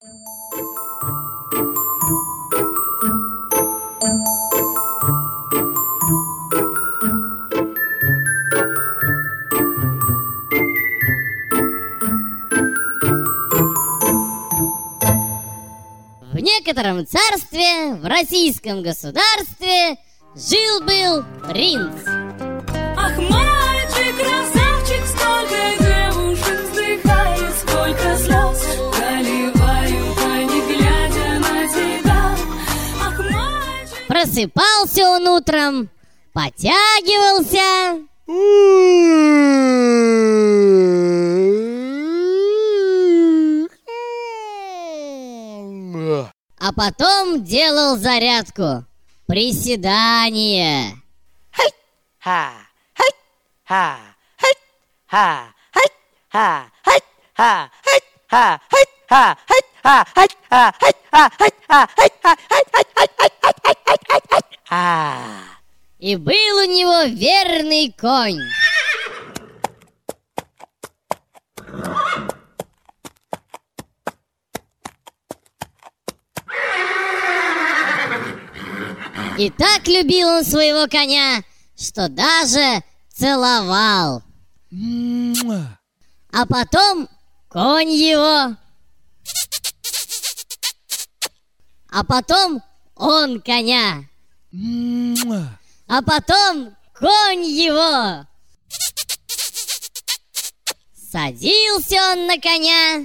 В некотором царстве, в российском государстве, жил-был принц. Ах, мальчик, красавчик, сколько девушек вздыхает, сколько слез проливают они, глядя на тебя. Ах, мальчик... Просыпался он утром, потягивался, а потом делал зарядку, приседания. Ха, ха, ха, ха, ха, ха, ха, ха, ха, ха. И был у него верный конь. И так любил он своего коня, что даже целовал. А потом конь его. А потом он коня. А потом конь его. Садился он на коня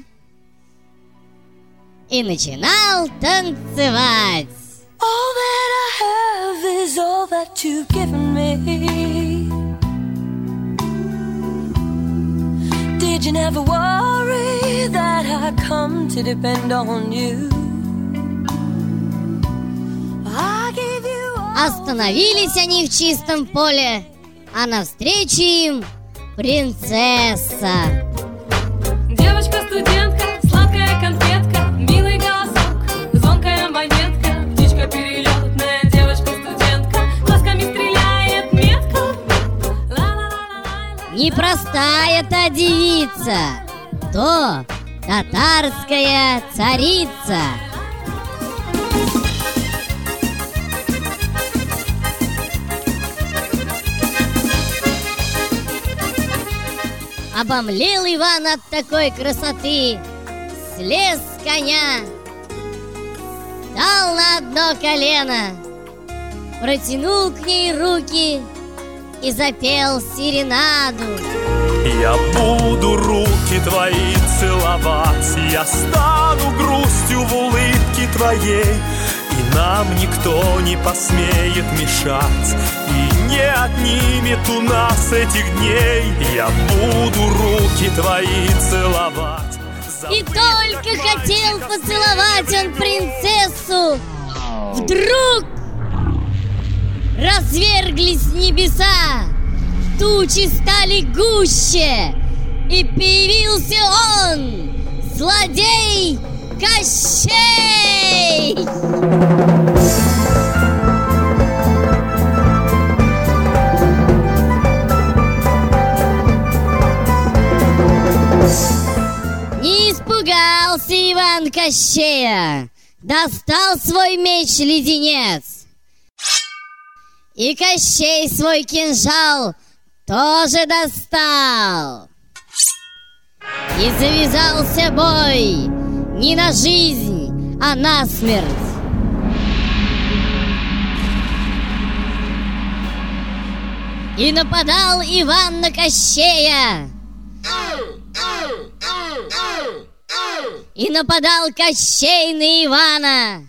и начинал танцевать. All that I have is all that you've given me. Did you never worry that I come to depend on you? I gave you all... Остановились они в чистом поле, а навстречу им принцесса. Девочка-студентка, сладкая конфетка, милый голосок, звонкая монетка, птичка перелетная, девочка-студентка, глазками стреляет метко. Непростая та девица, то татарская царица. Обомлел Иван от такой красоты, слез с коня, встал на одно колено, протянул к ней руки и запел серенаду. Я буду руки твои целовать, я стану грустью в улыбке твоей, и нам никто не посмеет мешать, и не отнимет у нас этих дней. Я буду руки твои целовать. И только хотел поцеловать он принцессу, вдруг разверглись небеса, тучи стали гуще, и появился он, злодей Кощей! Не испугался Иван Кощея, достал свой меч-леденец. И Кощей свой кинжал тоже достал. И завязался бой не на жизнь, а на смерть. И нападал Иван на Кощея. И нападал Кощей на Ивана.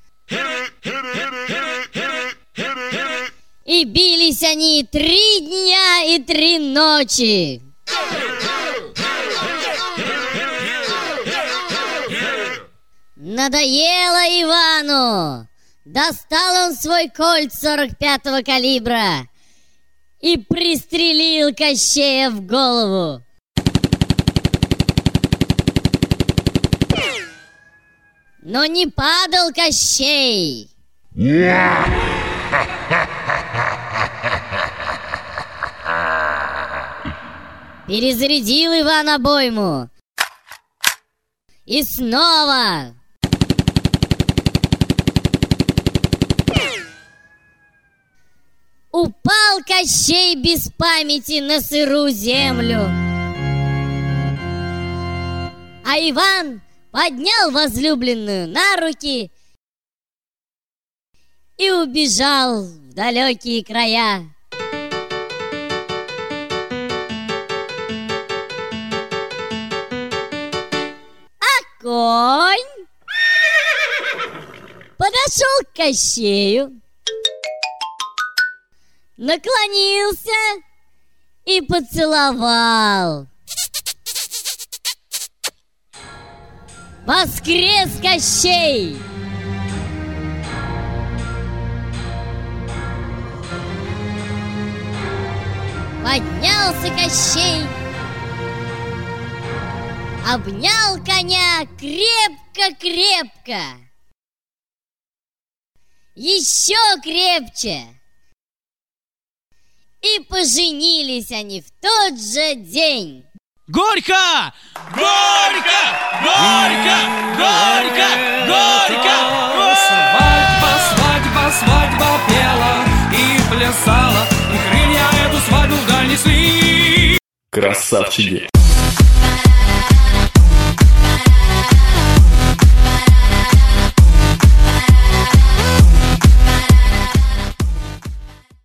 И бились они 3 дня и 3 ночи. Надоело Ивану. Достал он свой кольт 45-го калибра и пристрелил Кощея в голову. Но не падал Кощей. Перезарядил Иван обойму. И снова Упал Кощей без памяти на сырую землю. А Иван поднял возлюбленную на руки и убежал в далекие края. А конь подошел к Кощею, наклонился и поцеловал. Воскрес Кощей! Поднялся Кощей, обнял коня крепко-крепко, еще крепче. И поженились они в тот же день. Горько! Горько! Горько! Горько! Горько! Свадьба, свадьба, свадьба пела и плясала, и крылья эту свадьбу вдаль несли. Красавчики.